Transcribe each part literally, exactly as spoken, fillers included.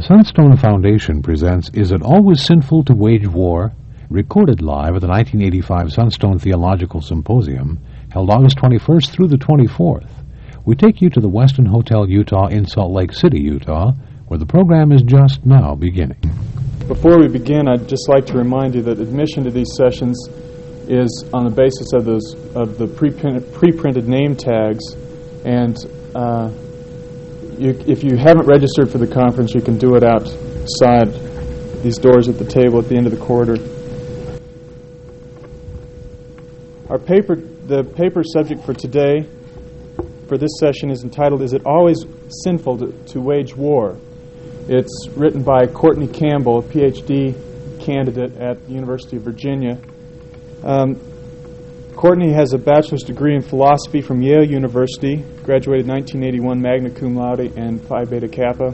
The Sunstone Foundation presents Is It Always Sinful to Wage War? Recorded live at the nineteen eighty-five Sunstone Theological Symposium, held August twenty-first through the twenty-fourth. We take you to the Westin Hotel, Utah in Salt Lake City, Utah, where the program is just now beginning. Before we begin, I'd just like to remind you that admission to these sessions is on the basis of those of the pre-printed, pre-printed name tags, and uh, you, if you haven't registered for the conference, you can do it outside these doors at the table at the end of the corridor. Our paper, the paper subject for today, for this session, is entitled, Is It Always Sinful to, to Wage War? It's written by Courtney Campbell, a P H D candidate at the University of Virginia. Um, Courtney has a bachelor's degree in philosophy from Yale University, graduated nineteen eighty-one magna cum laude and Phi Beta Kappa.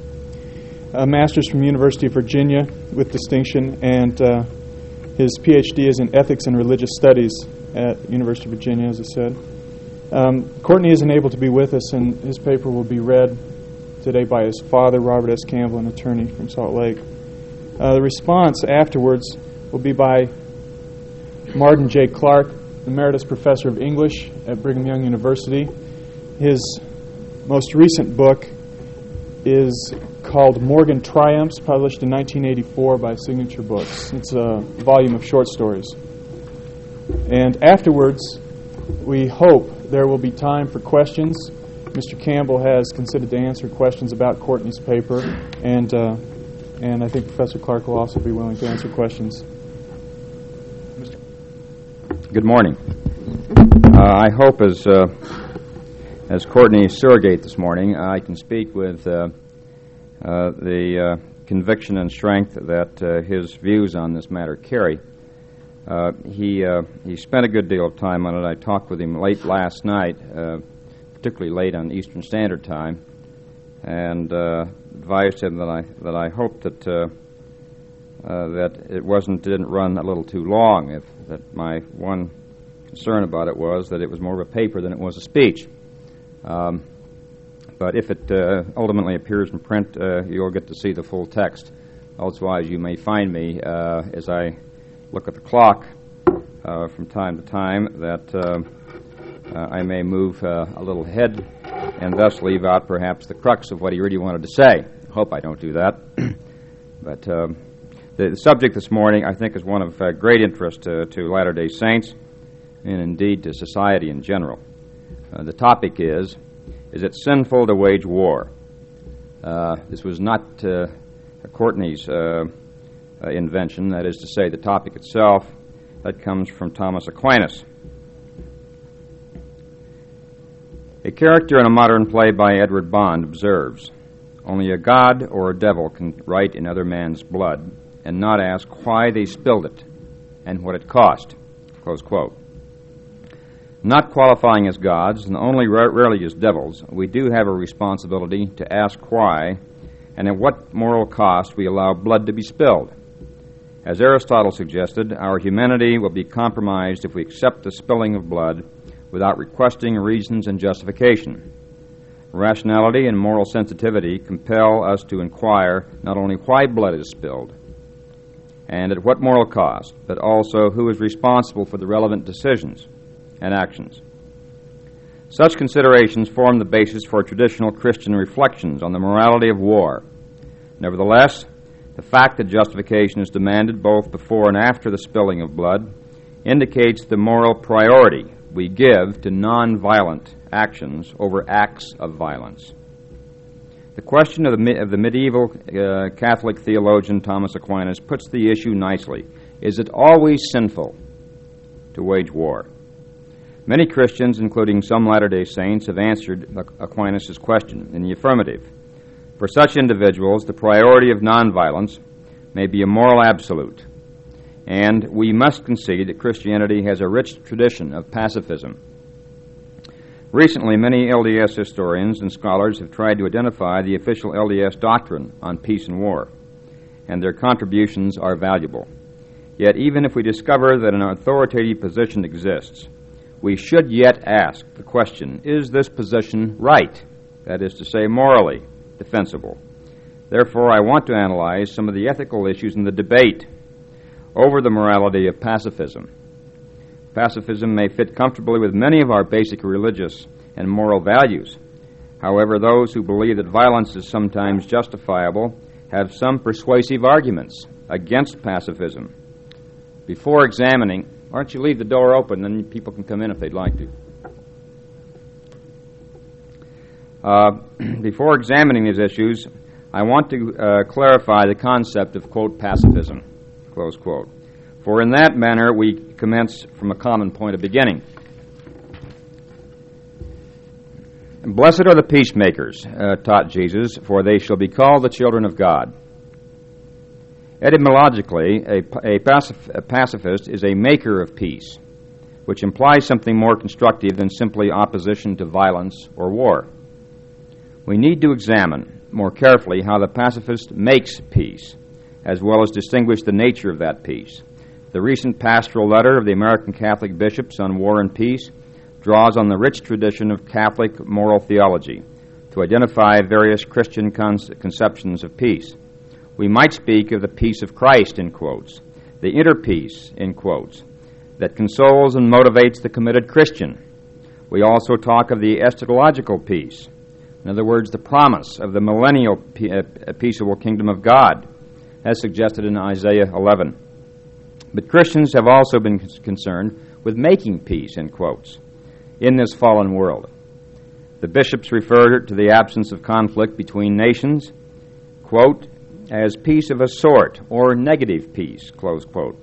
A master's from University of Virginia with distinction, and uh, his P H D is in ethics and religious studies at University of Virginia, as I said. Um, Courtney isn't able to be with us, and his paper will be read today by his father, Robert S. Campbell, an attorney from Salt Lake. Uh, the response afterwards will be by Martin J. Clark, Emeritus Professor of English at Brigham Young University. His most recent book is called Morgan Triumphs, published in nineteen eighty-four by Signature Books. It's a volume of short stories. And afterwards, we hope there will be time for questions. Mister Campbell has considered to answer questions about Courtney's paper, and uh, and I think Professor Clark will also be willing to answer questions. Mister Good morning. Uh, I hope as uh, as Courtney's surrogate this morning, I can speak with uh, uh, the uh, conviction and strength that uh, his views on this matter carry. Uh, he uh, he spent a good deal of time on it. I talked with him late last night, uh, particularly late on Eastern Standard Time, and uh, advised him that I that I hoped that uh, uh, that it wasn't didn't run a little too long. If that my one concern about it was that it was more of a paper than it was a speech. Um, but if it uh, ultimately appears in print, uh, you'll get to see the full text. Otherwise, you may find me uh, as I look at the clock uh, from time to time that uh, uh, I may move uh, a little ahead and thus leave out perhaps the crux of what he really wanted to say. I hope I don't do that. But um, the, the subject this morning, I think, is one of uh, great interest to, to Latter-day Saints and indeed to society in general. Uh, the topic is, is it sinful to wage war? Uh, this was not uh, Courtney's uh, uh, invention, that is to say, the topic itself. That comes from Thomas Aquinas. A character in a modern play by Edward Bond observes, only a god or a devil can write in other man's blood and not ask why they spilled it and what it cost. Close quote. Not qualifying as gods, and only ra- rarely as devils, we do have a responsibility to ask why and at what moral cost we allow blood to be spilled. As Aristotle suggested, our humanity will be compromised if we accept the spilling of blood without requesting reasons and justification. Rationality and moral sensitivity compel us to inquire not only why blood is spilled and at what moral cost, but also who is responsible for the relevant decisions and actions. Such considerations form the basis for traditional Christian reflections on the morality of war. Nevertheless, the fact that justification is demanded both before and after the spilling of blood indicates the moral priority we give to non-violent actions over acts of violence. The question of the, of the medieval uh, Catholic theologian Thomas Aquinas puts the issue nicely. Is it always sinful to wage war? Many Christians, including some Latter-day Saints, have answered Aquinas' question in the affirmative. For such individuals, the priority of nonviolence may be a moral absolute, and we must concede that Christianity has a rich tradition of pacifism. Recently, many L D S historians and scholars have tried to identify the official L D S doctrine on peace and war, and their contributions are valuable. Yet, even if we discover that an authoritative position exists, we should yet ask the question, is this position right? That is to say, morally defensible. Therefore, I want to analyze some of the ethical issues in the debate over the morality of pacifism. Pacifism may fit comfortably with many of our basic religious and moral values. However, those who believe that violence is sometimes justifiable have some persuasive arguments against pacifism. Before examining, why don't you leave the door open, then people can come in if they'd like to. Uh, before examining these issues, I want to uh, clarify the concept of, quote, pacifism, close quote. For in that manner we commence from a common point of beginning. Blessed are the peacemakers, uh, taught Jesus, for they shall be called the children of God. Etymologically, a, a, pacif- a pacifist is a maker of peace, which implies something more constructive than simply opposition to violence or war. We need to examine more carefully how the pacifist makes peace, as well as distinguish the nature of that peace. The recent pastoral letter of the American Catholic bishops on war and peace draws on the rich tradition of Catholic moral theology to identify various Christian con- conceptions of peace. We might speak of the peace of Christ, in quotes, the inner peace, in quotes, that consoles and motivates the committed Christian. We also talk of the eschatological peace, in other words, the promise of the millennial peaceable kingdom of God, as suggested in Isaiah eleven. But Christians have also been concerned with making peace, in quotes, in this fallen world. The bishops refer to the absence of conflict between nations, quote, as peace of a sort, or negative peace, close quote.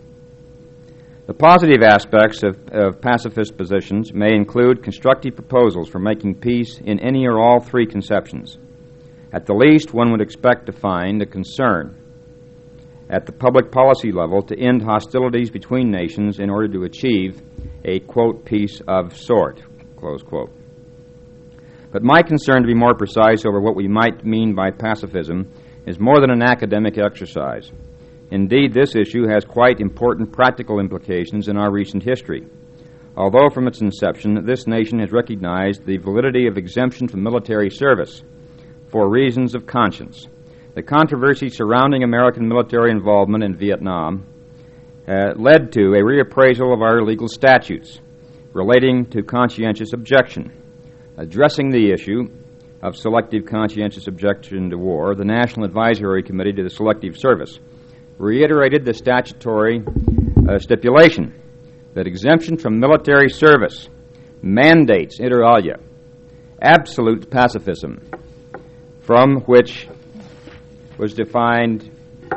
The positive aspects of, of pacifist positions may include constructive proposals for making peace in any or all three conceptions. At the least, one would expect to find a concern at the public policy level to end hostilities between nations in order to achieve a, quote, peace of sort, close quote. But my concern, to be more precise over what we might mean by pacifism, is more than an academic exercise. Indeed, this issue has quite important practical implications in our recent history. Although from its inception, this nation has recognized the validity of exemption from military service for reasons of conscience, the controversy surrounding American military involvement in Vietnam uh, led to a reappraisal of our legal statutes relating to conscientious objection. Addressing the issue of selective conscientious objection to war, the National Advisory Committee to the Selective Service reiterated the statutory uh, stipulation that exemption from military service mandates, inter alia, absolute pacifism, from which was defined,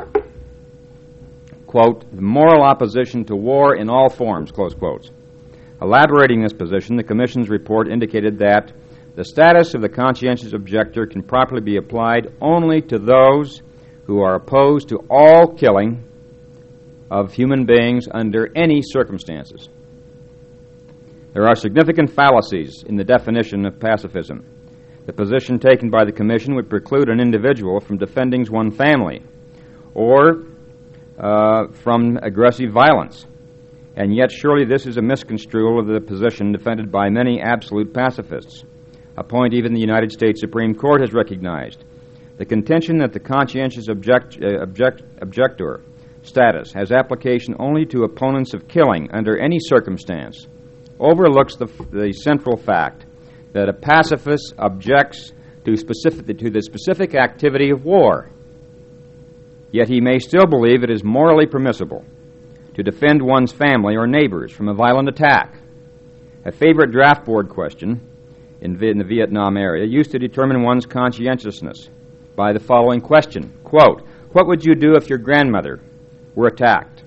quote, the moral opposition to war in all forms, close quotes. Elaborating this position, the Commission's report indicated that the status of the conscientious objector can properly be applied only to those who are opposed to all killing of human beings under any circumstances. There are significant fallacies in the definition of pacifism. The position taken by the Commission would preclude an individual from defending one's family or uh, from aggressive violence. And yet surely this is a misconstrual of the position defended by many absolute pacifists, a point even the United States Supreme Court has recognized. The contention that the conscientious object, uh, object, objector status has application only to opponents of killing under any circumstance overlooks the, the central fact that a pacifist objects to, specific, to the specific activity of war, yet he may still believe it is morally permissible to defend one's family or neighbors from a violent attack. A favorite draft board question in, in the Vietnam area used to determine one's conscientiousness by the following question, quote, what would you do if your grandmother were attacked?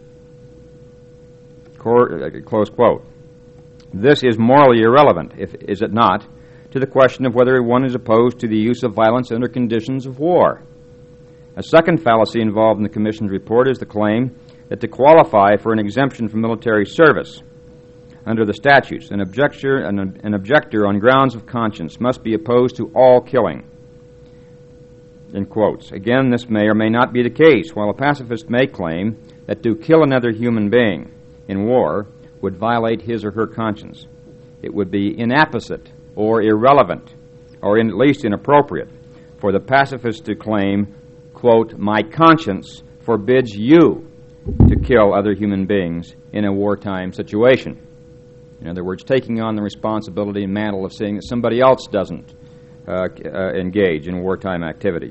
Close quote. This is morally irrelevant, if, is it not, to the question of whether one is opposed to the use of violence under conditions of war. A second fallacy involved in the Commission's report is the claim that to qualify for an exemption from military service under the statutes, an objector, an, an objector on grounds of conscience must be opposed to all killing. In quotes. Again, this may or may not be the case. While a pacifist may claim that to kill another human being in war would violate his or her conscience, it would be inapposite or irrelevant, or in, at least inappropriate, for the pacifist to claim, quote, my conscience forbids you to kill other human beings in a wartime situation. In other words, taking on the responsibility and mantle of seeing that somebody else doesn't uh, uh, engage in wartime activity.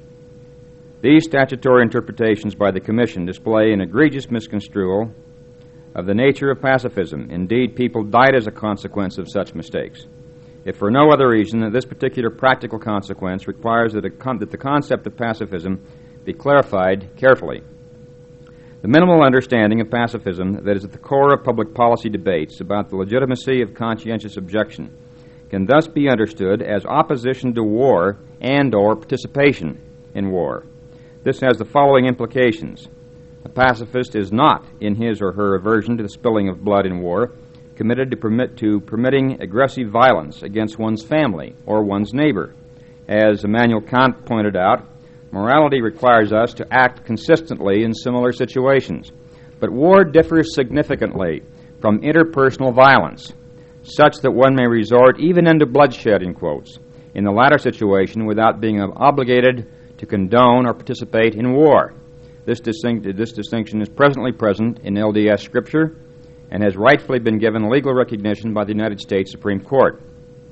These statutory interpretations by the Commission display an egregious misconstrual of the nature of pacifism. Indeed, people died as a consequence of such mistakes. If for no other reason, that this particular practical consequence requires that, a con- that the concept of pacifism be clarified carefully. The minimal understanding of pacifism that is at the core of public policy debates about the legitimacy of conscientious objection can thus be understood as opposition to war and or participation in war. This has the following implications. A pacifist is not, in his or her aversion to the spilling of blood in war, committed to permit to permitting aggressive violence against one's family or one's neighbor. As Immanuel Kant pointed out, morality requires us to act consistently in similar situations, but war differs significantly from interpersonal violence, such that one may resort even into bloodshed, in quotes, in the latter situation without being obligated to condone or participate in war. This, distinct, this distinction is presently present in L D S Scripture and has rightfully been given legal recognition by the United States Supreme Court.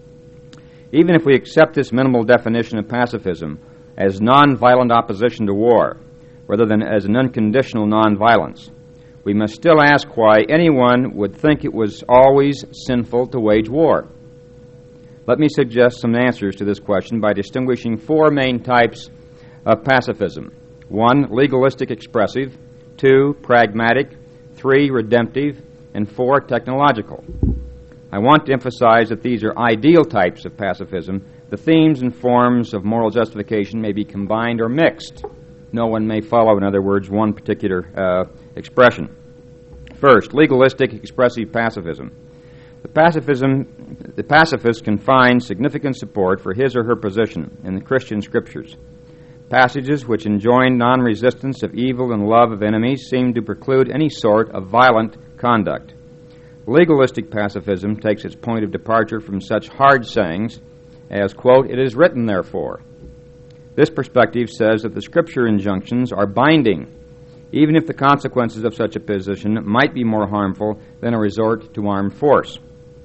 Even if we accept this minimal definition of pacifism as nonviolent opposition to war, rather than as an unconditional nonviolence, we must still ask why anyone would think it was always sinful to wage war. Let me suggest some answers to this question by distinguishing four main types of pacifism. One, legalistic expressive. Two, pragmatic. Three, redemptive. And four, technological. I want to emphasize that these are ideal types of pacifism. The themes and forms of moral justification may be combined or mixed. No one may follow, in other words, one particular uh, expression. First, legalistic expressive pacifism. The pacifism, the pacifist can find significant support for his or her position in the Christian Scriptures. Passages which enjoin non-resistance of evil and love of enemies seem to preclude any sort of violent conduct. Legalistic pacifism takes its point of departure from such hard sayings as, quote, it is written therefore. This perspective says that the Scripture injunctions are binding, even if the consequences of such a position might be more harmful than a resort to armed force.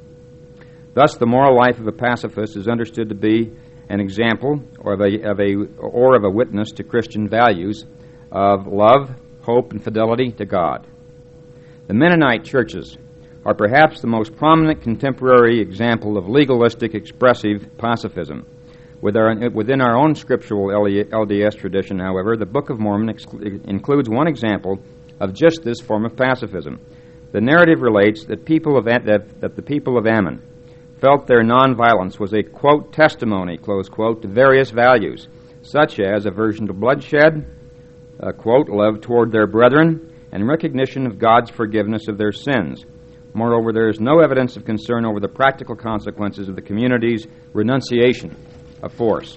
Thus, the moral life of a pacifist is understood to be an example or of a, of a, or of a witness to Christian values of love, hope, and fidelity to God. The Mennonite churches are perhaps the most prominent contemporary example of legalistic expressive pacifism. With our, within our own scriptural L D S tradition, however, the Book of Mormon ex- includes one example of just this form of pacifism. The narrative relates that, people of, that, that the people of Ammon felt their nonviolence was a, quote, testimony, close quote, to various values, such as aversion to bloodshed, uh, quote, love toward their brethren, and recognition of God's forgiveness of their sins. Moreover, there is no evidence of concern over the practical consequences of the community's renunciation of force.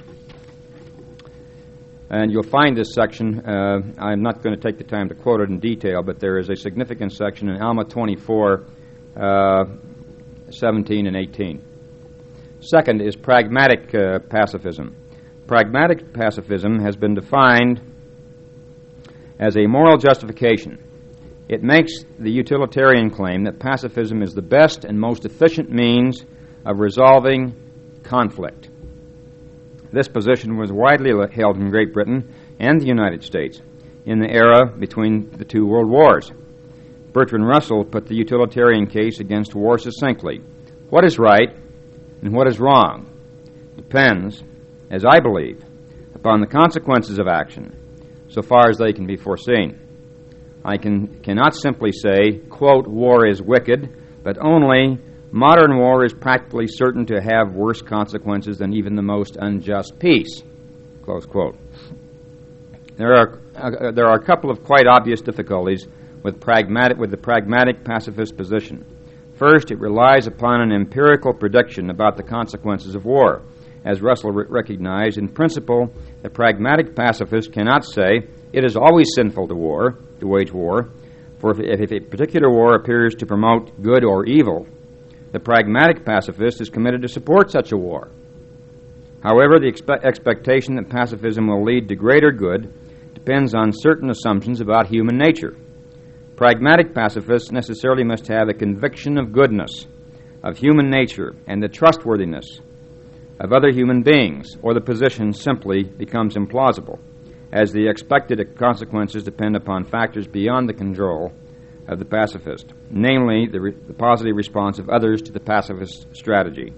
And you'll find this section, uh, I'm not going to take the time to quote it in detail, but there is a significant section in Alma twenty-four, uh, seventeen and eighteen. Second is pragmatic uh, pacifism. Pragmatic pacifism has been defined as a moral justification. It makes the utilitarian claim that pacifism is the best and most efficient means of resolving conflict. This position was widely held in Great Britain and the United States in the era between the two world wars. Bertrand Russell put the utilitarian case against war succinctly. What is right and what is wrong depends, as I believe, upon the consequences of action, so far as they can be foreseen. I can, cannot simply say, quote, war is wicked, but only modern war is practically certain to have worse consequences than even the most unjust peace, close quote. There are, uh, there are a couple of quite obvious difficulties with, pragmatic, with the pragmatic pacifist position. First, it relies upon an empirical prediction about the consequences of war. As Russell re- recognized, in principle, the pragmatic pacifist cannot say it is always sinful to war, to wage war, for if, if a particular war appears to promote good or evil, the pragmatic pacifist is committed to support such a war. However, the expe- expectation that pacifism will lead to greater good depends on certain assumptions about human nature. Pragmatic pacifists necessarily must have a conviction of goodness, of human nature, and the trustworthiness of other human beings, or the position simply becomes implausible, as the expected consequences depend upon factors beyond the control of the pacifist, namely the, re- the positive response of others to the pacifist strategy.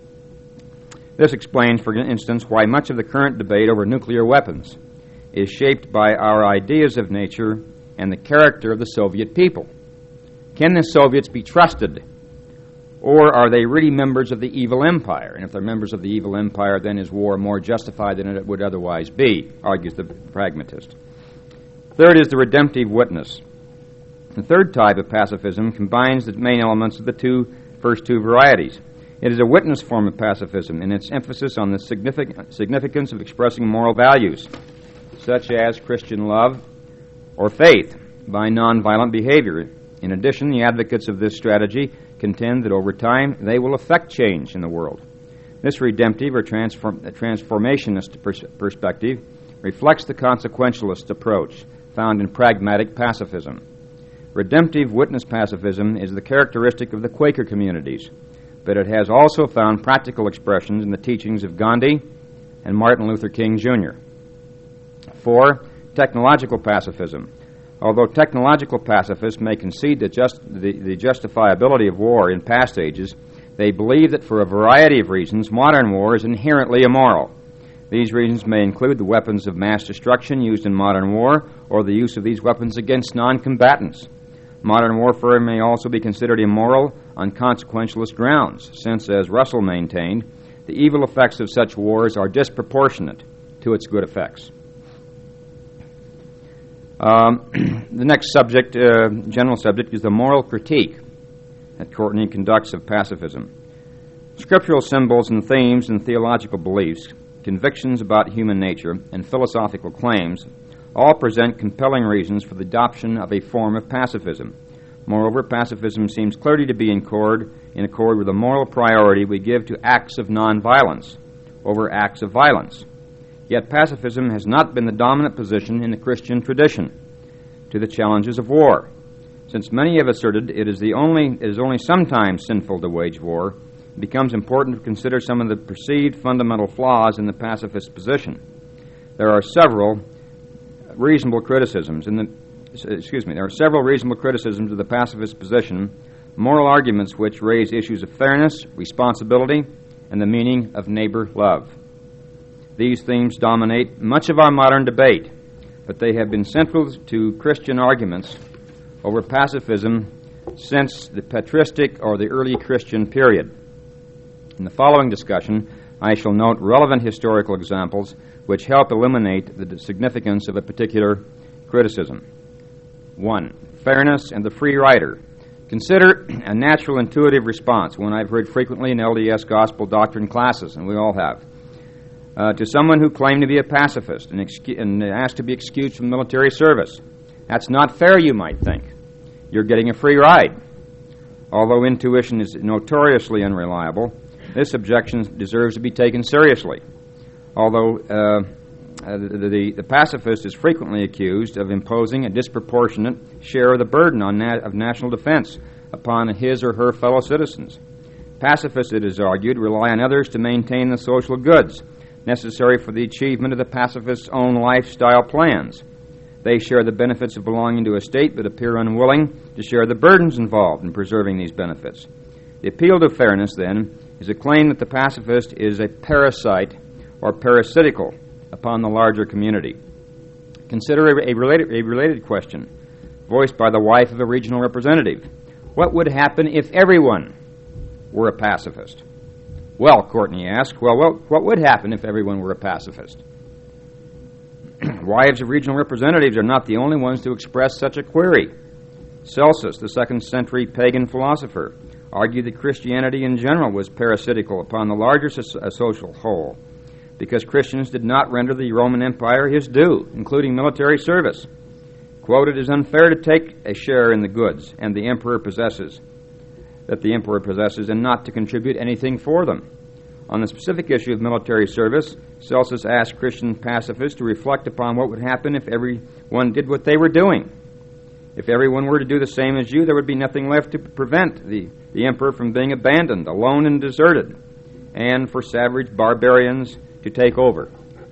This explains, for instance, why much of the current debate over nuclear weapons is shaped by our ideas of nature and the character of the Soviet people. Can the Soviets be trusted, or are they really members of the evil empire? And if they're members of the evil empire, then is war more justified than it would otherwise be, argues the pragmatist. Third is the redemptive witness. The third type of pacifism combines the main elements of the two first two varieties. It is a witness form of pacifism in its emphasis on the signific- significance of expressing moral values, such as Christian love or faith, by nonviolent behavior. In addition, the advocates of this strategy contend that over time they will affect change in the world. This redemptive or transform- transformationist pers- perspective reflects the consequentialist approach found in pragmatic pacifism. Redemptive witness pacifism is the characteristic of the Quaker communities, but it has also found practical expressions in the teachings of Gandhi and Martin Luther King Junior Four, technological pacifism. Although technological pacifists may concede the, just, the, the justifiability of war in past ages, they believe that for a variety of reasons, modern war is inherently immoral. These reasons may include the weapons of mass destruction used in modern war, or the use of these weapons against non-combatants. Modern warfare may also be considered immoral on consequentialist grounds, since, as Russell maintained, the evil effects of such wars are disproportionate to its good effects. Um, the next subject, uh, general subject, is the moral critique that Courtney conducts of pacifism. Scriptural symbols and themes and theological beliefs, convictions about human nature, and philosophical claims all present compelling reasons for the adoption of a form of pacifism. Moreover, pacifism seems clearly to be in accord, in accord with the moral priority we give to acts of nonviolence over acts of violence. Yet pacifism has not been the dominant position in the Christian tradition to the challenges of war. Since many have asserted it is, the only, it is only sometimes sinful to wage war, it becomes important to consider some of the perceived fundamental flaws in the pacifist position. There are several reasonable criticisms in the excuse me there are several reasonable criticisms of the pacifist position, moral arguments which raise issues of fairness, responsibility, and the meaning of neighbor love. These themes dominate much of our modern debate, but they have been central to Christian arguments over pacifism since the patristic or the early Christian period. In the following discussion, I shall note relevant historical examples which help illuminate the significance of a particular criticism. One, fairness and the free rider. Consider a natural intuitive response, one I've heard frequently in L D S gospel doctrine classes, and we all have, uh, to someone who claimed to be a pacifist and, excu- and asked to be excused from military service. That's not fair, you might think. You're getting a free ride. Although intuition is notoriously unreliable, this objection deserves to be taken seriously. Although uh, uh, the, the, the pacifist is frequently accused of imposing a disproportionate share of the burden on na- of national defense upon his or her fellow citizens. Pacifists, it is argued, rely on others to maintain the social goods necessary for the achievement of the pacifist's own lifestyle plans. They share the benefits of belonging to a state but appear unwilling to share the burdens involved in preserving these benefits. The appeal to fairness, then, is a claim that the pacifist is a parasite or parasitical upon the larger community. Consider a, a, related, a related question voiced by the wife of a regional representative. What would happen if everyone were a pacifist? Well, Courtney asked, well, what, what would happen if everyone were a pacifist? Wives of regional representatives are not the only ones to express such a query. Celsus, the second century pagan philosopher, argued that Christianity in general was parasitical upon the larger so- social whole, because Christians did not render the Roman Empire his due, including military service. Quote, it is unfair to take a share in the goods and the emperor possesses, that the emperor possesses, and not to contribute anything for them. On the specific issue of military service, Celsus asked Christian pacifists to reflect upon what would happen if everyone did what they were doing. If everyone were to do the same as you, there would be nothing left to prevent the, the emperor from being abandoned, alone and deserted, and for savage barbarians to take over.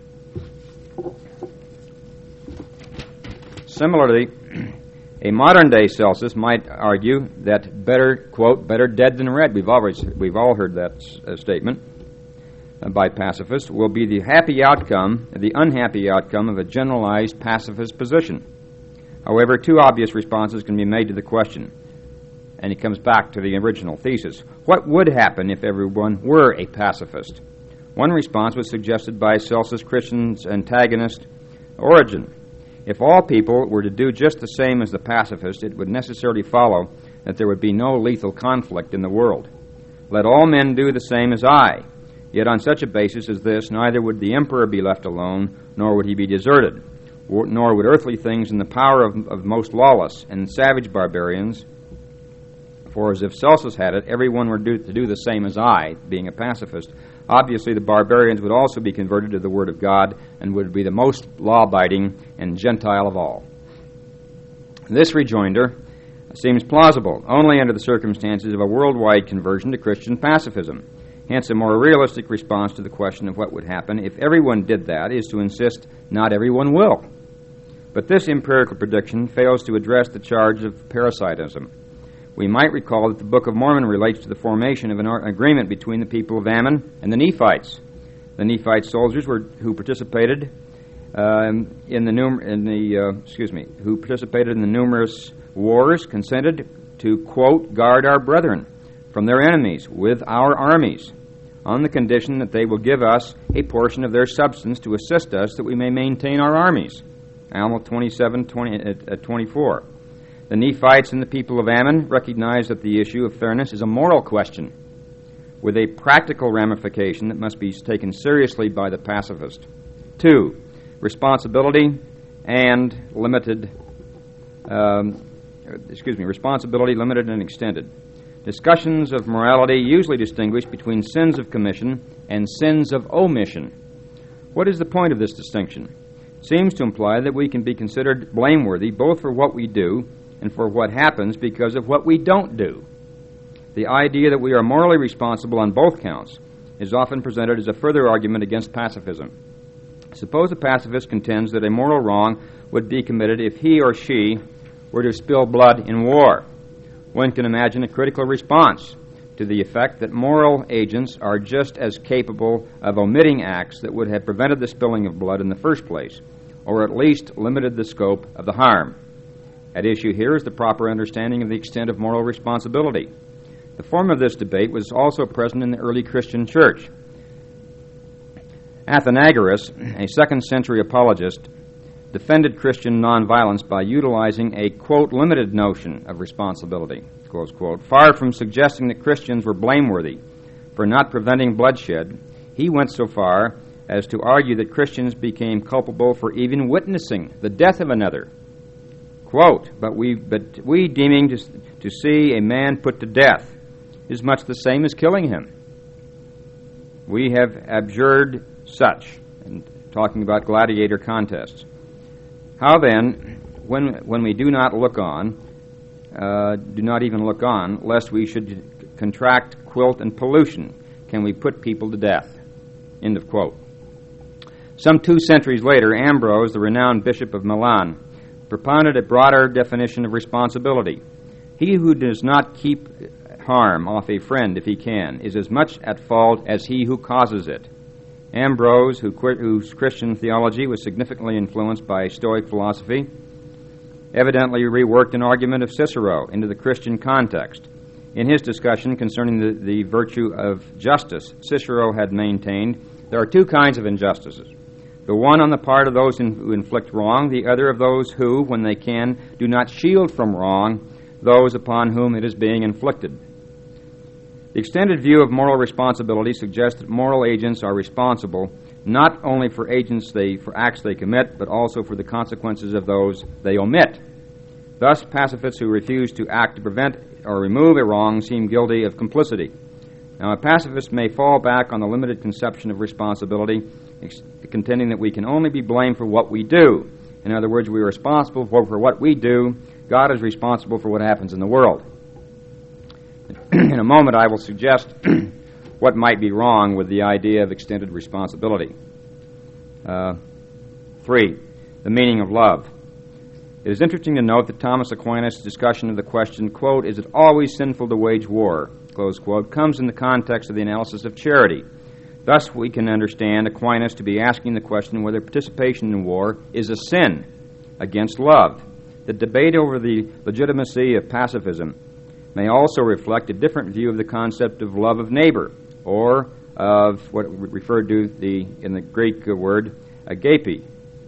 Similarly, a modern-day Celsus might argue that better, quote, better dead than red, we've, always, we've all heard that uh, statement uh, by pacifists, will be the happy outcome, the unhappy outcome of a generalized pacifist position. However, two obvious responses can be made to the question, and it comes back to the original thesis. What would happen if everyone were a pacifist? One response was suggested by Celsus Christian's antagonist, Origen. If all people were to do just the same as the pacifist, it would necessarily follow that there would be no lethal conflict in the world. Let all men do the same as I. Yet on such a basis as this, neither would the emperor be left alone, nor would he be deserted, nor would earthly things in the power of, of most lawless and savage barbarians. For as if Celsus had it, everyone were do, to do the same as I, being a pacifist, obviously the barbarians would also be converted to the Word of God and would be the most law-abiding and Gentile of all. This rejoinder seems plausible only under the circumstances of a worldwide conversion to Christian pacifism. Hence, a more realistic response to the question of what would happen if everyone did that is to insist not everyone will. But this empirical prediction fails to address the charge of parasitism. We might recall that the Book of Mormon relates to the formation of an agreement between the people of Ammon and the Nephites. The Nephite soldiers were who participated um, in the num- in the uh, excuse me who participated in the numerous wars consented to, quote, guard our brethren from their enemies with our armies, on the condition that they will give us a portion of their substance to assist us that we may maintain our armies. Alma twenty-seven, twenty, uh, twenty-four. The Nephites and the people of Ammon recognize that the issue of fairness is a moral question with a practical ramification that must be taken seriously by the pacifist. Two, responsibility and limited, um, excuse me, responsibility limited and extended. Discussions of morality usually distinguish between sins of commission and sins of omission. What is the point of this distinction? It seems to imply that we can be considered blameworthy both for what we do and for what happens because of what we don't do. The idea that we are morally responsible on both counts is often presented as a further argument against pacifism. Suppose a pacifist contends that a moral wrong would be committed if he or she were to spill blood in war. One can imagine a critical response to the effect that moral agents are just as capable of omitting acts that would have prevented the spilling of blood in the first place, or at least limited the scope of the harm. At issue here is the proper understanding of the extent of moral responsibility. The form of this debate was also present in the early Christian church. Athenagoras, a second century apologist, defended Christian nonviolence by utilizing a, quote, limited notion of responsibility, close quote. Far from suggesting that Christians were blameworthy for not preventing bloodshed, he went so far as to argue that Christians became culpable for even witnessing the death of another. Quote, but we, but we deeming to, to see a man put to death is much the same as killing him. We have abjured such, and talking about gladiator contests. How then, when when we do not look on, uh, do not even look on, lest we should contract quilt and pollution, can we put people to death? End of quote. Some two centuries later, Ambrose, the renowned bishop of Milan, propounded a broader definition of responsibility. He who does not keep harm off a friend if he can is as much at fault as he who causes it. Ambrose, who, whose Christian theology was significantly influenced by Stoic philosophy, evidently reworked an argument of Cicero into the Christian context. In his discussion concerning the, the virtue of justice, Cicero had maintained there are two kinds of injustices. The one on the part of those in, who inflict wrong, the other of those who, when they can, do not shield from wrong those upon whom it is being inflicted. The extended view of moral responsibility suggests that moral agents are responsible not only for agents they for acts they commit, but also for the consequences of those they omit. Thus, pacifists who refuse to act to prevent or remove a wrong seem guilty of complicity. Now, a pacifist may fall back on the limited conception of responsibility, ex- contending that we can only be blamed for what we do. In other words, we are responsible for, for what we do. God is responsible for what happens in the world. In a moment, I will suggest what might be wrong with the idea of extended responsibility. Uh, three, the meaning of love. It is interesting to note that Thomas Aquinas' discussion of the question, quote, is it always sinful to wage war, close quote, comes in the context of the analysis of charity. Thus, we can understand Aquinas to be asking the question whether participation in war is a sin against love. The debate over the legitimacy of pacifism may also reflect a different view of the concept of love of neighbor, or of what we referred to the, in the Greek word, agape.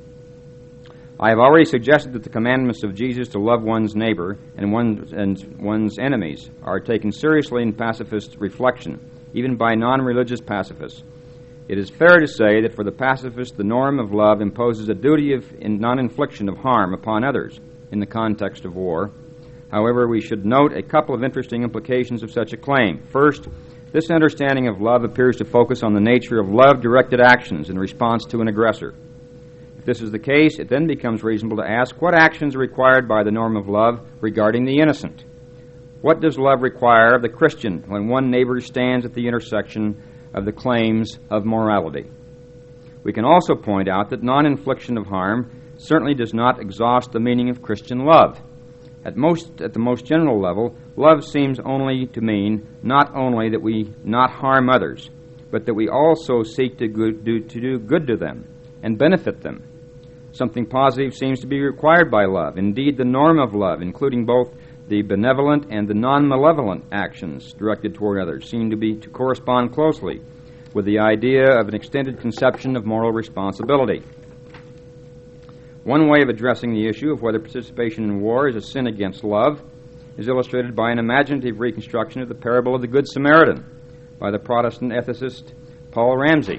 I have already suggested that the commandments of Jesus to love one's neighbor and, one, and one's enemies are taken seriously in pacifist reflection, even by non-religious pacifists. It is fair to say that for the pacifist, the norm of love imposes a duty of in non-infliction of harm upon others in the context of war. However, we should note a couple of interesting implications of such a claim. First, this understanding of love appears to focus on the nature of love-directed actions in response to an aggressor. If this is the case, it then becomes reasonable to ask what actions are required by the norm of love regarding the innocent. What does love require of the Christian when one neighbor stands at the intersection of the claims of morality? We can also point out that non-infliction of harm certainly does not exhaust the meaning of Christian love. At most, at the most general level, love seems only to mean not only that we not harm others, but that we also seek to, good, do, to do good to them and benefit them. Something positive seems to be required by love. Indeed, the norm of love, including both the benevolent and the non-malevolent actions directed toward others, seem to be to correspond closely with the idea of an extended conception of moral responsibility. One way of addressing the issue of whether participation in war is a sin against love is illustrated by an imaginative reconstruction of the parable of the Good Samaritan by the Protestant ethicist Paul Ramsey.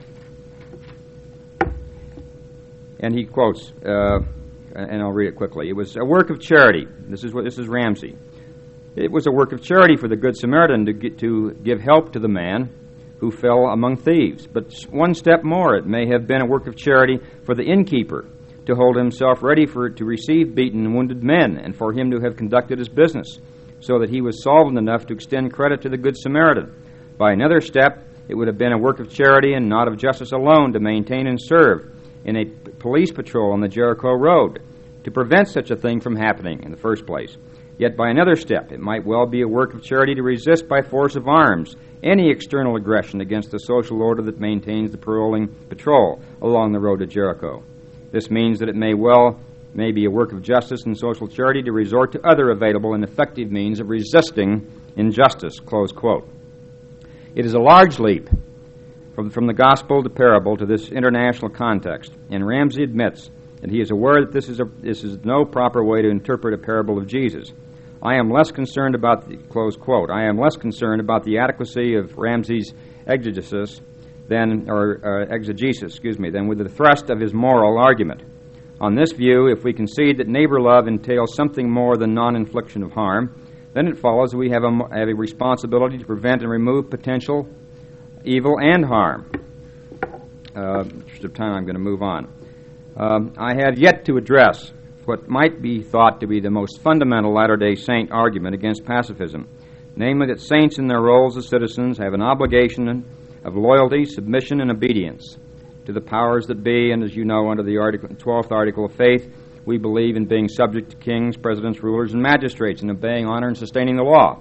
And he quotes, uh, and I'll read it quickly. It was a work of charity. This is what this is Ramsey. It was a work of charity for the Good Samaritan to get, to give help to the man who fell among thieves. But one step more, it may have been a work of charity for the innkeeper to hold himself ready for to receive beaten and wounded men, and for him to have conducted his business, so that he was solvent enough to extend credit to the Good Samaritan. By another step, it would have been a work of charity and not of justice alone to maintain and serve in a police patrol on the Jericho Road, to prevent such a thing from happening in the first place. Yet by another step, it might well be a work of charity to resist by force of arms any external aggression against the social order that maintains the paroling patrol along the road to Jericho. This means that it may well may be a work of justice and social charity to resort to other available and effective means of resisting injustice, close quote. It is a large leap from, from the gospel to parable to this international context, and Ramsey admits that he is aware that this is, a, this is no proper way to interpret a parable of Jesus. I am less concerned about the, close quote, I am less concerned about the adequacy of Ramsey's exegesis than, or uh, exegesis, excuse me, than with the thrust of his moral argument. On this view, if we concede that neighbor love entails something more than non-infliction of harm, then it follows that we have a, have a responsibility to prevent and remove potential evil and harm. Uh, in the interest of time, I'm going to move on. Um, I have yet to address what might be thought to be the most fundamental Latter-day Saint argument against pacifism, namely that saints in their roles as citizens have an obligation of loyalty, submission, and obedience to the powers that be, and as you know, under the article, twelfth Article of Faith, we believe in being subject to kings, presidents, rulers, and magistrates, and obeying, honor, and sustaining the law.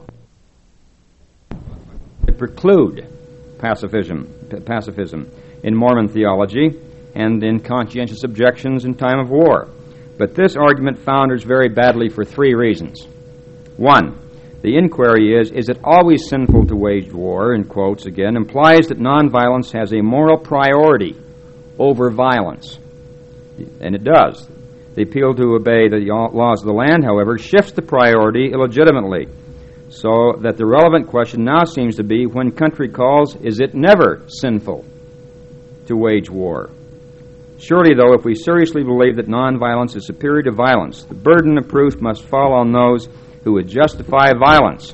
To preclude pacifism, pacifism in Mormon theology and in conscientious objections in time of war. But this argument founders very badly for three reasons. One, the inquiry is, is it always sinful to wage war, in quotes again, implies that nonviolence has a moral priority over violence. And it does. The appeal to obey the laws of the land, however, shifts the priority illegitimately, so that the relevant question now seems to be, when country calls, is it never sinful to wage war? Surely, though, if we seriously believe that nonviolence is superior to violence, the burden of proof must fall on those who would justify violence,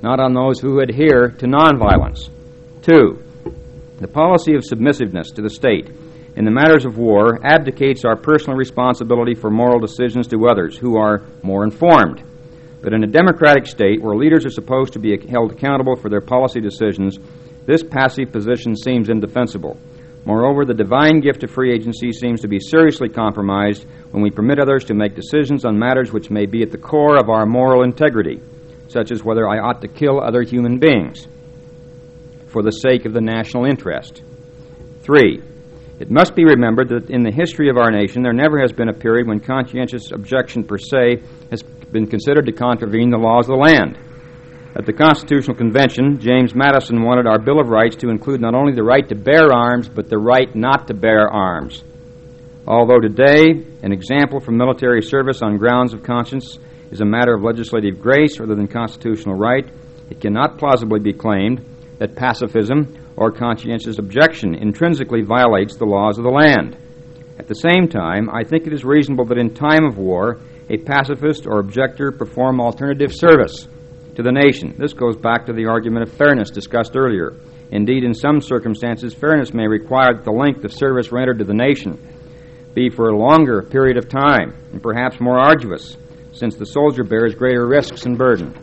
not on those who adhere to nonviolence. Two, the policy of submissiveness to the state in the matters of war abdicates our personal responsibility for moral decisions to others who are more informed. But in a democratic state where leaders are supposed to be held accountable for their policy decisions, this passive position seems indefensible. Moreover, the divine gift of free agency seems to be seriously compromised when we permit others to make decisions on matters which may be at the core of our moral integrity, such as whether I ought to kill other human beings for the sake of the national interest. Three, it must be remembered that in the history of our nation there never has been a period when conscientious objection per se has been considered to contravene the laws of the land. At the Constitutional Convention, James Madison wanted our Bill of Rights to include not only the right to bear arms, but the right not to bear arms. Although today an example for military service on grounds of conscience is a matter of legislative grace rather than constitutional right, it cannot plausibly be claimed that pacifism or conscientious objection intrinsically violates the laws of the land. At the same time, I think it is reasonable that in time of war, a pacifist or objector perform alternative service to the nation. This goes back to the argument of fairness discussed earlier. Indeed, in some circumstances, fairness may require that the length of service rendered to the nation be for a longer period of time and perhaps more arduous, since the soldier bears greater risks and burden.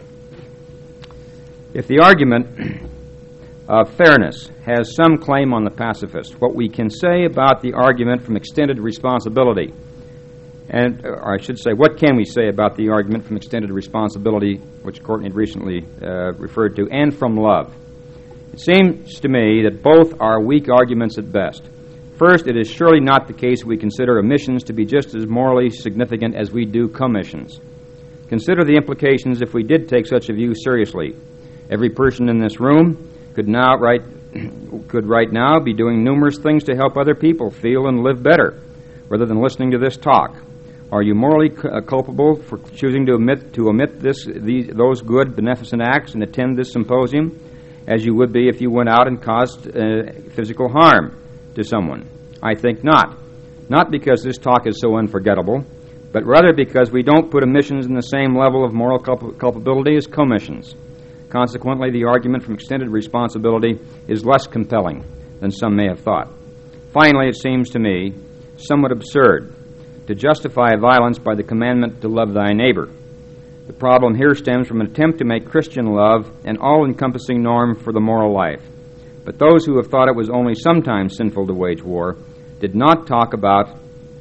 If the argument of fairness has some claim on the pacifist, what we can say about the argument from extended responsibility, and or I should say, what can we say about the argument from extended responsibility, which Courtney had recently uh, referred to, and from love? It seems to me that both are weak arguments at best. First, it is surely not the case we consider omissions to be just as morally significant as we do commissions. Consider the implications if we did take such a view seriously. Every person in this room could now right could right now be doing numerous things to help other people feel and live better, rather than listening to this talk. Are you morally c- uh, culpable for choosing to omit to omit this these, those good beneficent acts and attend this symposium, as you would be if you went out and caused uh, physical harm to someone? I think not. Not because this talk is so unforgettable, but rather because we don't put omissions in the same level of moral culp- culpability as commissions. Consequently, the argument from extended responsibility is less compelling than some may have thought. Finally, it seems to me somewhat absurd to justify violence by the commandment to love thy neighbor. The problem here stems from an attempt to make Christian love an all-encompassing norm for the moral life. But those who have thought it was only sometimes sinful to wage war did not talk about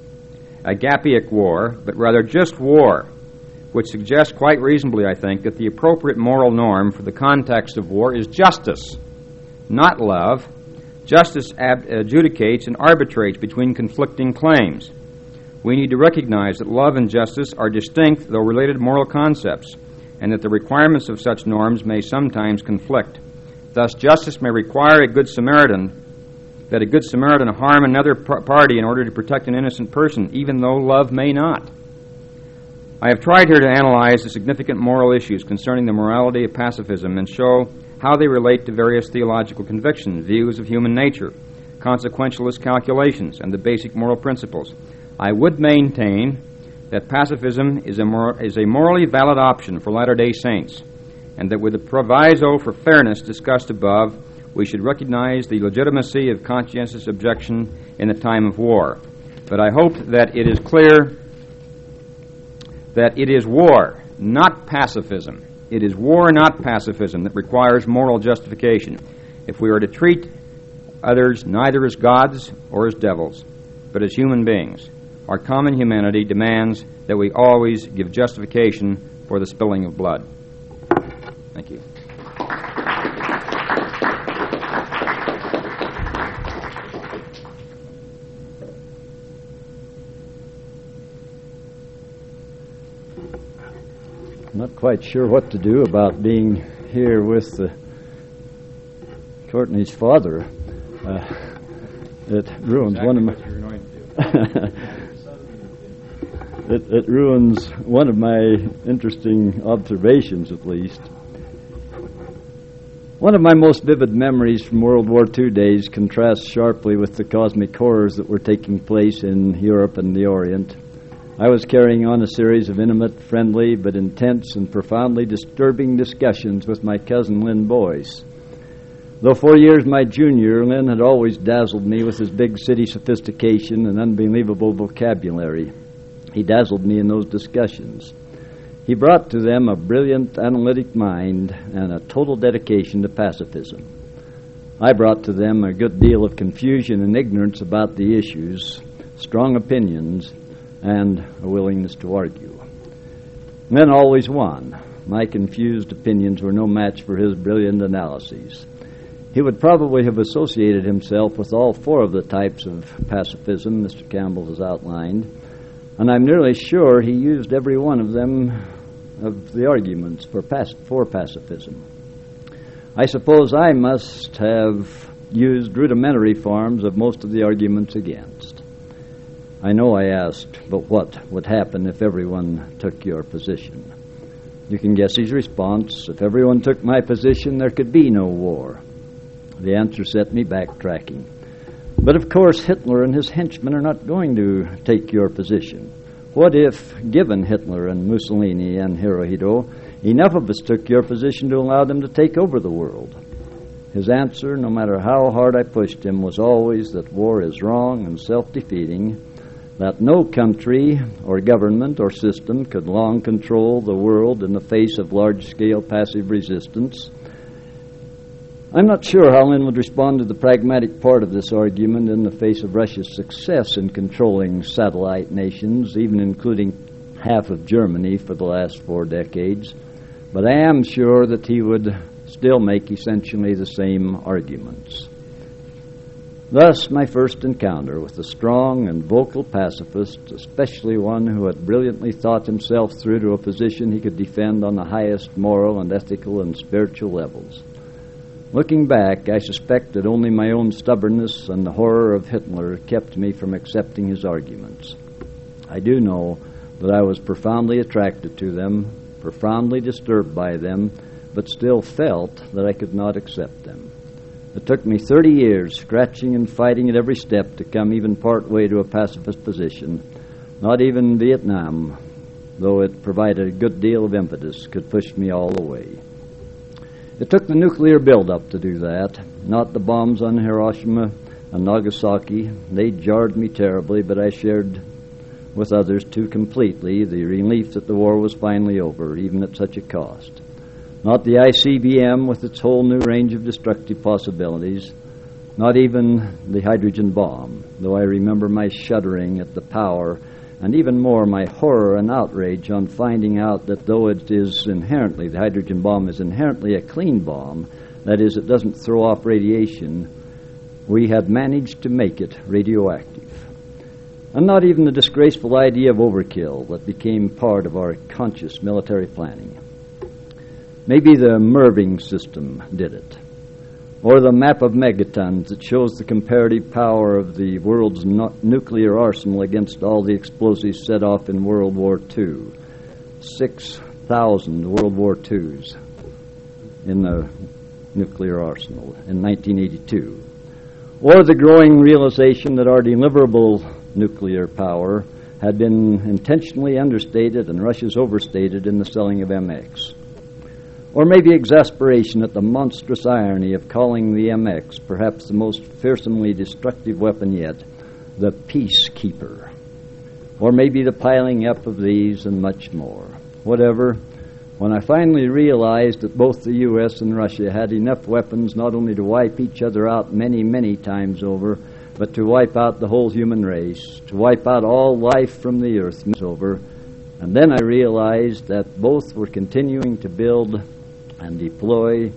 agapic war, but rather just war, which suggests quite reasonably, I think, that the appropriate moral norm for the context of war is justice, not love. Justice ab- adjudicates and arbitrates between conflicting claims. We need to recognize that love and justice are distinct, though related moral concepts, and that the requirements of such norms may sometimes conflict. Thus, justice may require a good Samaritan, that a good Samaritan harm another p- party in order to protect an innocent person, even though love may not. I have tried here to analyze the significant moral issues concerning the morality of pacifism and show how they relate to various theological convictions, views of human nature, consequentialist calculations, and the basic moral principles. I would maintain that pacifism is a, mor- is a morally valid option for Latter-day Saints, and that with the proviso for fairness discussed above, we should recognize the legitimacy of conscientious objection in the time of war. But I hope that it is clear that it is war, not pacifism. It is war, not pacifism, that requires moral justification. If we are to treat others neither as gods or as devils, but as human beings, our common humanity demands that we always give justification for the spilling of blood. Thank you. I'm not quite sure what to do about being here with uh, Courtney's father. Uh, it ruins exactly one of my... It, it ruins one of my interesting observations, at least. One of my most vivid memories from World War Two days contrasts sharply with the cosmic horrors that were taking place in Europe and the Orient. I was carrying on a series of intimate, friendly, but intense and profoundly disturbing discussions with my cousin Lynn Boyce. Though four years my junior, Lynn had always dazzled me with his big city sophistication and unbelievable vocabulary. He dazzled me in those discussions. He brought to them a brilliant analytic mind and a total dedication to pacifism. I brought to them a good deal of confusion and ignorance about the issues, strong opinions, and a willingness to argue. Men always won. My confused opinions were no match for his brilliant analyses. He would probably have associated himself with all four of the types of pacifism Mister Campbell has outlined, and I'm nearly sure he used every one of them, of the arguments for, pac- for pacifism. I suppose I must have used rudimentary forms of most of the arguments against. I know I asked, but what would happen if everyone took your position? You can guess his response. If everyone took my position, there could be no war. The answer set me backtracking. But of course, Hitler and his henchmen are not going to take your position. What if, given Hitler and Mussolini and Hirohito, enough of us took your position to allow them to take over the world? His answer, no matter how hard I pushed him, was always that war is wrong and self-defeating, that no country or government or system could long control the world in the face of large-scale passive resistance. I'm not sure how Lynn would respond to the pragmatic part of this argument in the face of Russia's success in controlling satellite nations, even including half of Germany for the last four decades, but I am sure that he would still make essentially the same arguments. Thus, my first encounter with a strong and vocal pacifist, especially one who had brilliantly thought himself through to a position he could defend on the highest moral and ethical and spiritual levels. Looking back, I suspect that only my own stubbornness and the horror of Hitler kept me from accepting his arguments. I do know that I was profoundly attracted to them, profoundly disturbed by them, but still felt that I could not accept them. It took me thirty years, scratching and fighting at every step, to come even part way to a pacifist position. Not even Vietnam, though it provided a good deal of impetus, could push me all the way. It took the nuclear buildup to do that, not the bombs on Hiroshima and Nagasaki. They jarred me terribly, but I shared with others too completely the relief that the war was finally over, even at such a cost. Not the I C B M with its whole new range of destructive possibilities, not even the hydrogen bomb, though I remember my shuddering at the power, and even more my horror and outrage on finding out that though it is inherently, the hydrogen bomb is inherently a clean bomb, that is, it doesn't throw off radiation, we had managed to make it radioactive. And not even the disgraceful idea of overkill that became part of our conscious military planning. Maybe the Merving system did it, or the map of megatons that shows the comparative power of the world's no- nuclear arsenal against all the explosives set off in World War Two. Six thousand World War Twos in the nuclear arsenal in nineteen eighty-two. Or the growing realization that our deliverable nuclear power had been intentionally understated and Russia's overstated in the selling of M X. Or maybe exasperation at the monstrous irony of calling the M X, perhaps the most fearsomely destructive weapon yet, the peacekeeper. Or maybe the piling up of these and much more. Whatever, when I finally realized that both the U S and Russia had enough weapons not only to wipe each other out many, many times over, but to wipe out the whole human race, to wipe out all life from the earth over, and then I realized that both were continuing to build and deploy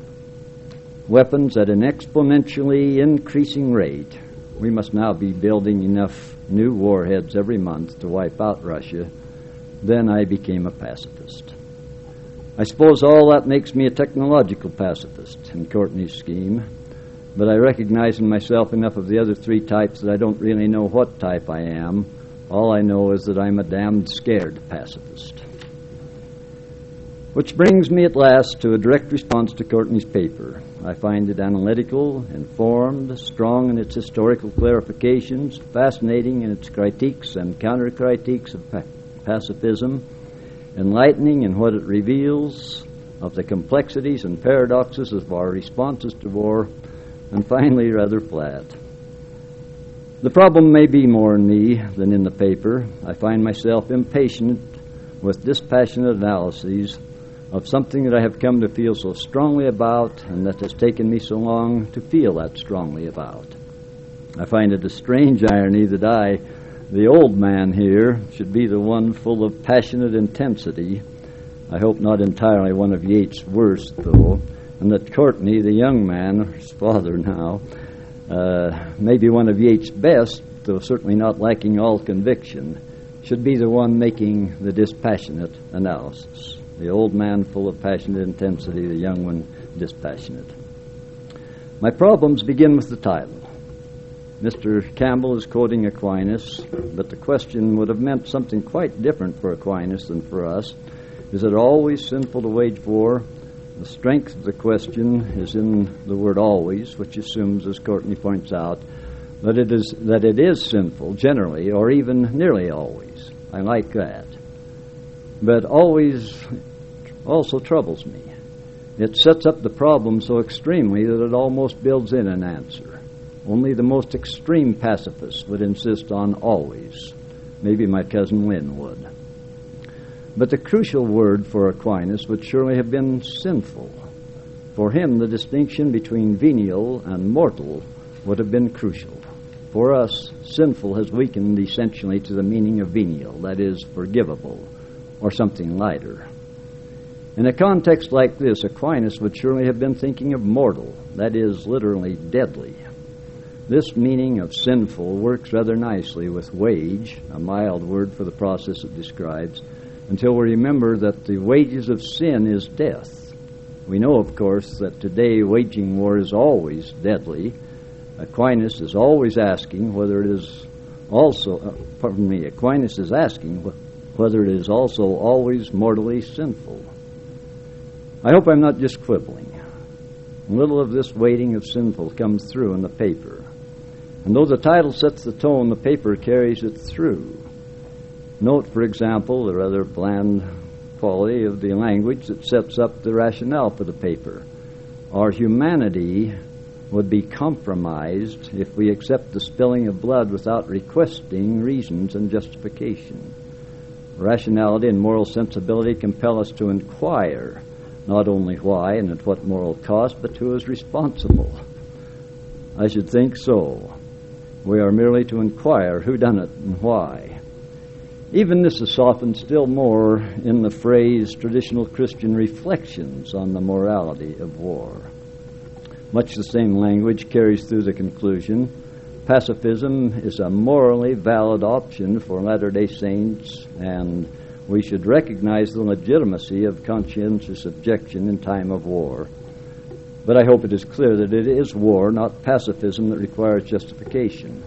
weapons at an exponentially increasing rate. We must now be building enough new warheads every month to wipe out Russia. Then I became a pacifist. I suppose all that makes me a technological pacifist in Courtney's scheme, but I recognize in myself enough of the other three types that I don't really know what type I am. All I know is that I'm a damned scared pacifist. Which brings me at last to a direct response to Courtney's paper. I find it analytical, informed, strong in its historical clarifications, fascinating in its critiques and counter-critiques of pa- pacifism, enlightening in what it reveals of the complexities and paradoxes of our responses to war, and finally rather flat. The problem may be more in me than in the paper. I find myself impatient with dispassionate analyses of something that I have come to feel so strongly about and that has taken me so long to feel that strongly about. I find it a strange irony that I, the old man here, should be the one full of passionate intensity. I hope not entirely one of Yeats' worst, though, and that Courtney, the young man, his father now, uh, maybe one of Yeats' best, though certainly not lacking all conviction, should be the one making the dispassionate analysis. The old man full of passionate intensity, the young one dispassionate. My problems begin with the title. Mister Campbell is quoting Aquinas, but the question would have meant something quite different for Aquinas than for us. Is it always sinful to wage war? The strength of the question is in the word always, which assumes, as Courtney points out, that it is that it is sinful generally, or even nearly always. I like that. But always also troubles me. It sets up the problem so extremely that it almost builds in an answer. Only the most extreme pacifists would insist on always. Maybe my cousin Lynn would. But the crucial word for Aquinas would surely have been sinful. For him, the distinction between venial and mortal would have been crucial. For us, sinful has weakened essentially to the meaning of venial, that is, forgivable, or something lighter. In a context like this, Aquinas would surely have been thinking of mortal, that is, literally deadly. This meaning of sinful works rather nicely with wage, a mild word for the process it describes, until we remember that the wages of sin is death. We know, of course, that today waging war is always deadly. Aquinas is always asking whether it is also, uh, pardon me, Aquinas is asking whether it is also always mortally sinful. I hope I'm not just quibbling. A little of this weighting of sinful comes through in the paper. And though the title sets the tone, the paper carries it through. Note, for example, the rather bland quality of the language that sets up the rationale for the paper. Our humanity would be compromised if we accept the spilling of blood without requesting reasons and justification. Rationality and moral sensibility compel us to inquire not only why and at what moral cost, but who is responsible. I should think so. We are merely to inquire who done it and why. Even this is softened still more in the phrase traditional Christian reflections on the morality of war. Much the same language carries through the conclusion. Pacifism is a morally valid option for Latter-day Saints, and we should recognize the legitimacy of conscientious objection in time of war. But I hope it is clear that it is war, not pacifism, that requires justification.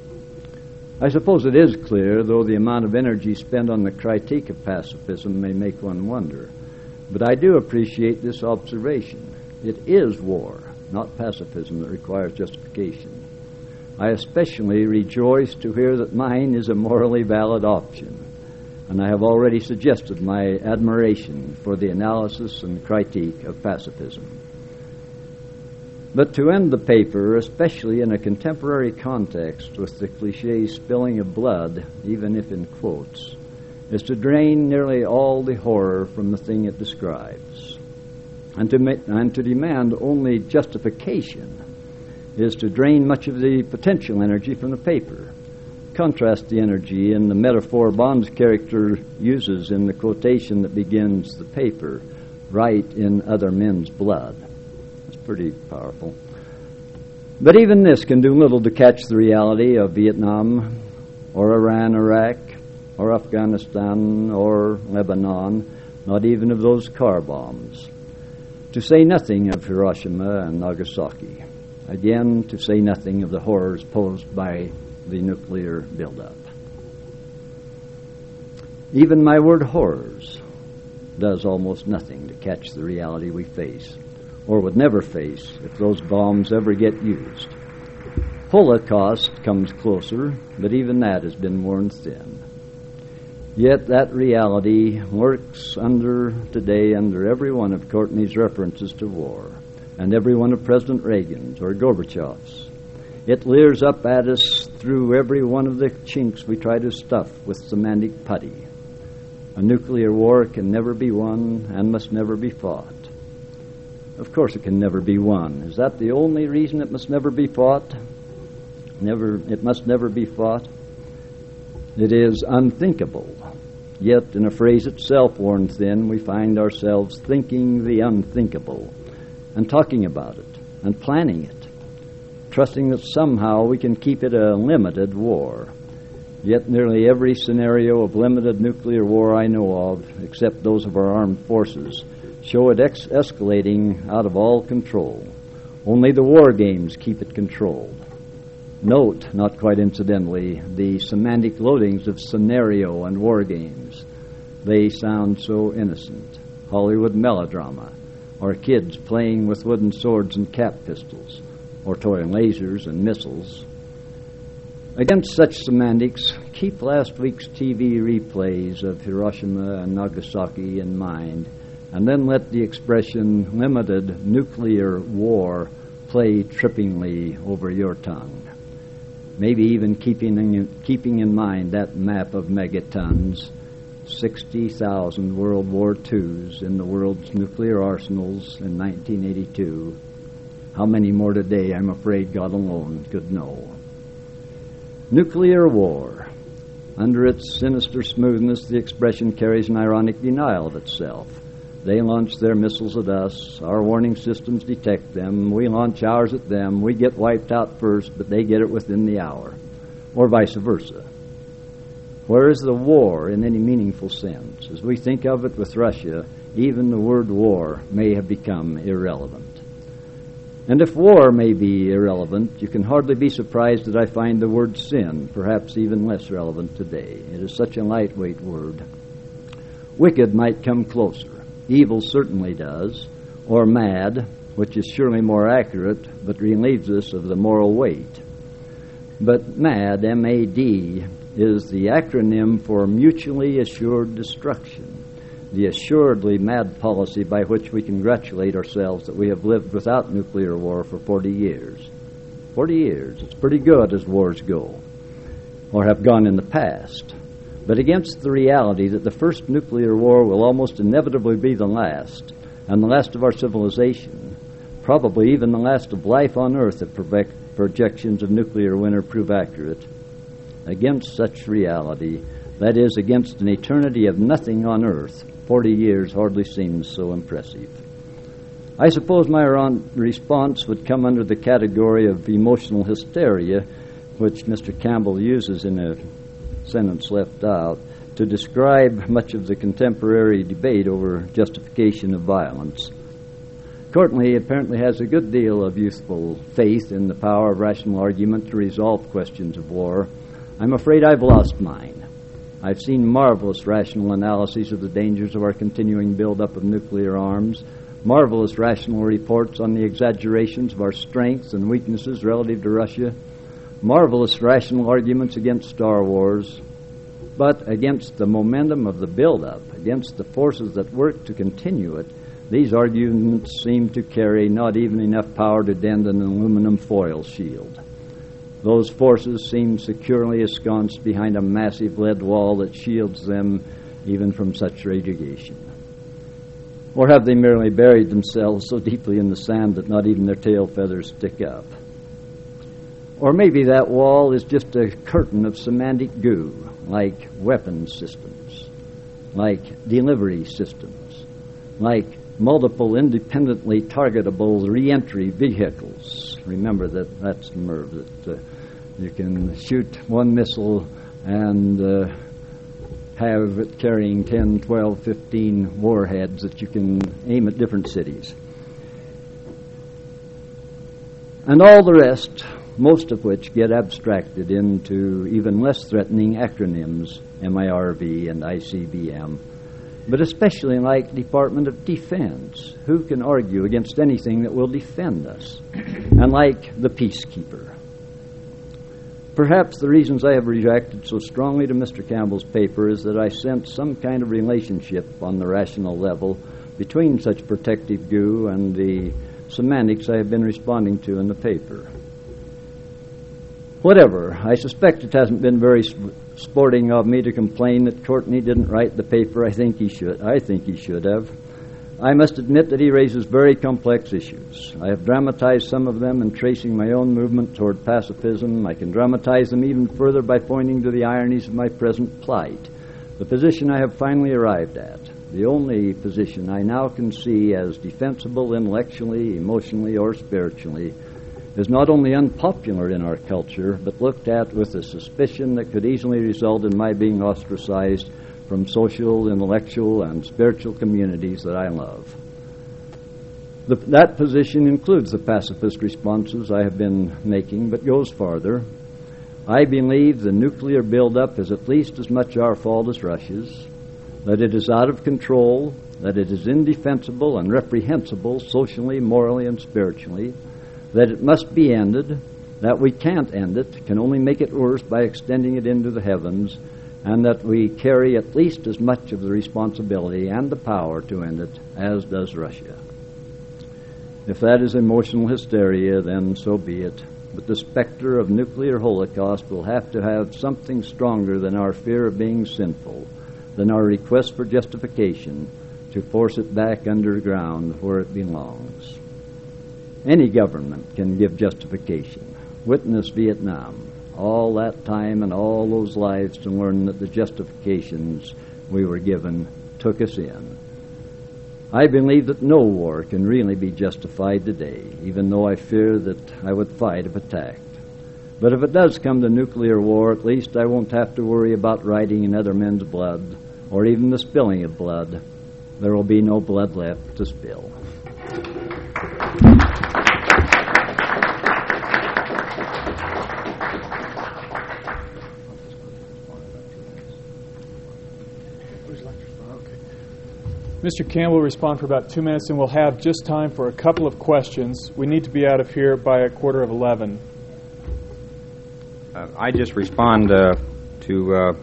I suppose it is clear, though the amount of energy spent on the critique of pacifism may make one wonder. But I do appreciate this observation. It is war, not pacifism, that requires justification. I especially rejoice to hear that mine is a morally valid option, and I have already suggested my admiration for the analysis and critique of pacifism. But to end the paper, especially in a contemporary context with the cliché spilling of blood, even if in quotes, is to drain nearly all the horror from the thing it describes. And to, ma- and to demand only justification is to drain much of the potential energy from the paper. Contrast the energy in the metaphor Bond's character uses in the quotation that begins the paper, "Write in other men's blood." It's pretty powerful. But even this can do little to catch the reality of Vietnam or Iran, Iraq, or Afghanistan or Lebanon, not even of those car bombs. To say nothing of Hiroshima and Nagasaki. Again, to say nothing of the horrors posed by the nuclear buildup. Even my word horrors does almost nothing to catch the reality we face, or would never face if those bombs ever get used. Holocaust comes closer, but even that has been worn thin. Yet that reality works under today under every one of Courtney's references to war, and every one of President Reagan's or Gorbachev's. It leers up at us through every one of the chinks we try to stuff with semantic putty. A nuclear war can never be won and must never be fought. Of course it can never be won. Is that the only reason it must never be fought? Never, it must never be fought. It is unthinkable. Yet, in a phrase itself worn thin, we find ourselves thinking the unthinkable and talking about it and planning it, trusting that somehow we can keep it a limited war. Yet nearly every scenario of limited nuclear war I know of, except those of our armed forces, show it ex- escalating out of all control. Only the war games keep it controlled. Note, not quite incidentally, the semantic loadings of scenario and war games. They sound so innocent. Hollywood melodrama, or kids playing with wooden swords and cap pistols, or toy lasers and missiles. Against such semantics, keep last week's T V replays of Hiroshima and Nagasaki in mind, and then let the expression limited nuclear war play trippingly over your tongue. Maybe even keeping in, keeping in mind that map of megatons, sixty thousand World War Twos in the world's nuclear arsenals in nineteen eighty-two. How many more today, I'm afraid God alone could know. Nuclear war. Under its sinister smoothness, the expression carries an ironic denial of itself. They launch their missiles at us. Our warning systems detect them. We launch ours at them. We get wiped out first, but they get it within the hour, or vice versa. Where is the war in any meaningful sense? As we think of it with Russia, even the word war may have become irrelevant. And if war may be irrelevant, you can hardly be surprised that I find the word sin perhaps even less relevant today. It is such a lightweight word. Wicked might come closer. Evil certainly does. Or mad, which is surely more accurate, but relieves us of the moral weight. But MAD, M A D, is the acronym for Mutually Assured Destruction, the assuredly mad policy by which we congratulate ourselves that we have lived without nuclear war for forty years. forty years. It's pretty good as wars go, or have gone in the past. But against the reality that the first nuclear war will almost inevitably be the last, and the last of our civilization, probably even the last of life on Earth if projections of nuclear winter prove accurate, against such reality, that is, against an eternity of nothing on Earth, forty years hardly seems so impressive. I suppose my response would come under the category of emotional hysteria, which Mister Campbell uses in a sentence left out to describe much of the contemporary debate over justification of violence. Courtney apparently has a good deal of youthful faith in the power of rational argument to resolve questions of war. I'm afraid I've lost mine. I've seen marvelous rational analyses of the dangers of our continuing buildup of nuclear arms, marvelous rational reports on the exaggerations of our strengths and weaknesses relative to Russia, marvelous rational arguments against Star Wars, but against the momentum of the buildup, against the forces that work to continue it, these arguments seem to carry not even enough power to dent an aluminum foil shield. Those forces seem securely ensconced behind a massive lead wall that shields them even from such radiation. Or have they merely buried themselves so deeply in the sand that not even their tail feathers stick up? Or maybe that wall is just a curtain of semantic goo, like weapons systems, like delivery systems, like multiple independently targetable reentry vehicles. Remember that that's the MERV, that uh, you can shoot one missile and uh, have it carrying ten, twelve, fifteen warheads that you can aim at different cities. And all the rest, most of which get abstracted into even less threatening acronyms, M I R V and I C B M, but especially like Department of Defense. Who can argue against anything that will defend us? And like the peacekeeper. Perhaps the reasons I have reacted so strongly to Mister Campbell's paper is that I sense some kind of relationship on the rational level between such protective goo and the semantics I have been responding to in the paper. Whatever, I suspect it hasn't been very sporting of me to complain that Courtney didn't write the paper I think he should. I think he should have. I must admit that he raises very complex issues. I have dramatized some of them in tracing my own movement toward pacifism. I can dramatize them even further by pointing to the ironies of my present plight, the position I have finally arrived at, the only position I now can see as defensible intellectually, emotionally, or spiritually, is not only unpopular in our culture, but looked at with a suspicion that could easily result in my being ostracized from social, intellectual, and spiritual communities that I love. The, that position includes the pacifist responses I have been making, but goes farther. I believe the nuclear buildup is at least as much our fault as Russia's, that it is out of control, that it is indefensible and reprehensible socially, morally, and spiritually, that it must be ended, that we can't end it, can only make it worse by extending it into the heavens, and that we carry at least as much of the responsibility and the power to end it as does Russia. If that is emotional hysteria, then so be it. But the specter of nuclear holocaust will have to have something stronger than our fear of being sinful, than our request for justification, to force it back underground where it belongs. Any government can give justification. Witness Vietnam. All that time and all those lives to learn that the justifications we were given took us in. I believe that no war can really be justified today, even though I fear that I would fight if attacked. But if it does come to nuclear war, at least I won't have to worry about writing in other men's blood, or even the spilling of blood. There will be no blood left to spill. Mister Campbell will respond for about two minutes, and we'll have just time for a couple of questions. We need to be out of here by a quarter of eleven. Uh, I just respond uh, to uh,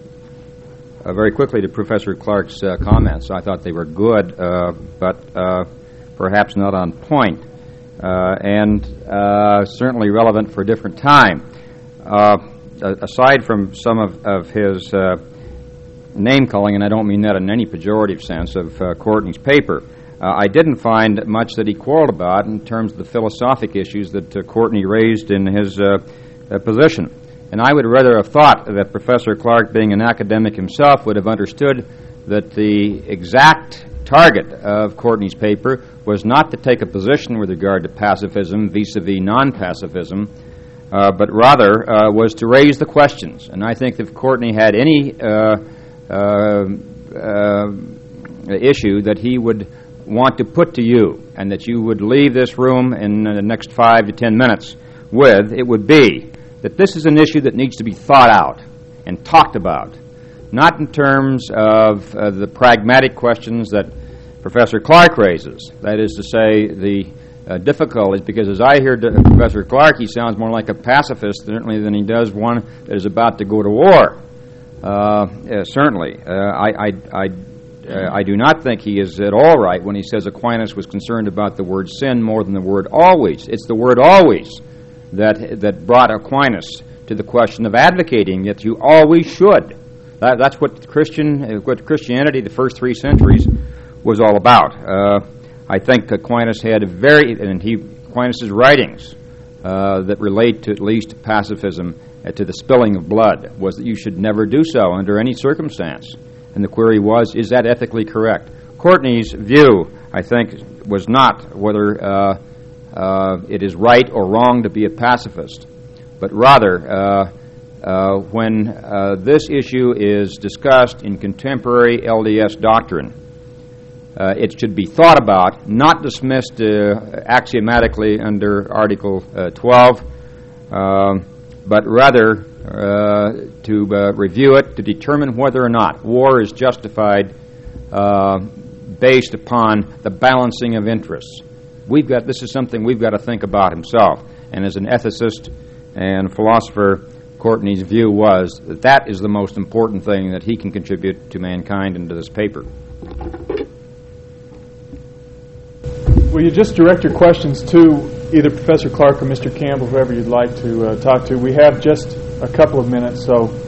uh, very quickly to Professor Clark's uh, comments. I thought they were good, uh, but uh, perhaps not on point, uh, and uh, certainly relevant for a different time. Uh, aside from some of, of his uh, name-calling, and I don't mean that in any pejorative sense, of uh, Courtney's paper, uh, I didn't find much that he quarreled about in terms of the philosophic issues that uh, Courtney raised in his uh, uh, position. And I would rather have thought that Professor Clark, being an academic himself, would have understood that the exact target of Courtney's paper was not to take a position with regard to pacifism vis-a-vis non-pacifism, uh, but rather uh, was to raise the questions. And I think if Courtney had any uh, Uh, uh, issue that he would want to put to you, and that you would leave this room in the next five to ten minutes with, it would be that this is an issue that needs to be thought out and talked about, not in terms of uh, the pragmatic questions that Professor Clark raises. That is to say, the uh, difficulties, because as I hear D- Professor Clark, he sounds more like a pacifist certainly than he does one that is about to go to war. Uh, uh, certainly. Uh, I, I, I, uh, I do not think he is at all right when he says Aquinas was concerned about the word sin more than the word always. It's the word always that that brought Aquinas to the question of advocating that you always should. That, that's what Christian, what Christianity, the first three centuries, was all about. Uh, I think Aquinas had a very, and he Aquinas' writings uh, that relate to at least pacifism, to the spilling of blood, was that you should never do so under any circumstance. And the query was, is that ethically correct? Courtney's view, I think, was not whether uh, uh, it is right or wrong to be a pacifist, but rather uh, uh, when uh, this issue is discussed in contemporary L D S doctrine, uh, it should be thought about, not dismissed uh, axiomatically under Article uh, twelve, uh, but rather uh, to uh, review it, to determine whether or not war is justified uh, based upon the balancing of interests. We've got this is something we've got to think about himself. And as an ethicist and philosopher, Courtney's view was that that is the most important thing that he can contribute to mankind and to this paper. Will you just direct your questions to either Professor Clark or Mister Campbell, whoever you'd like to uh, talk to? We have just a couple of minutes, so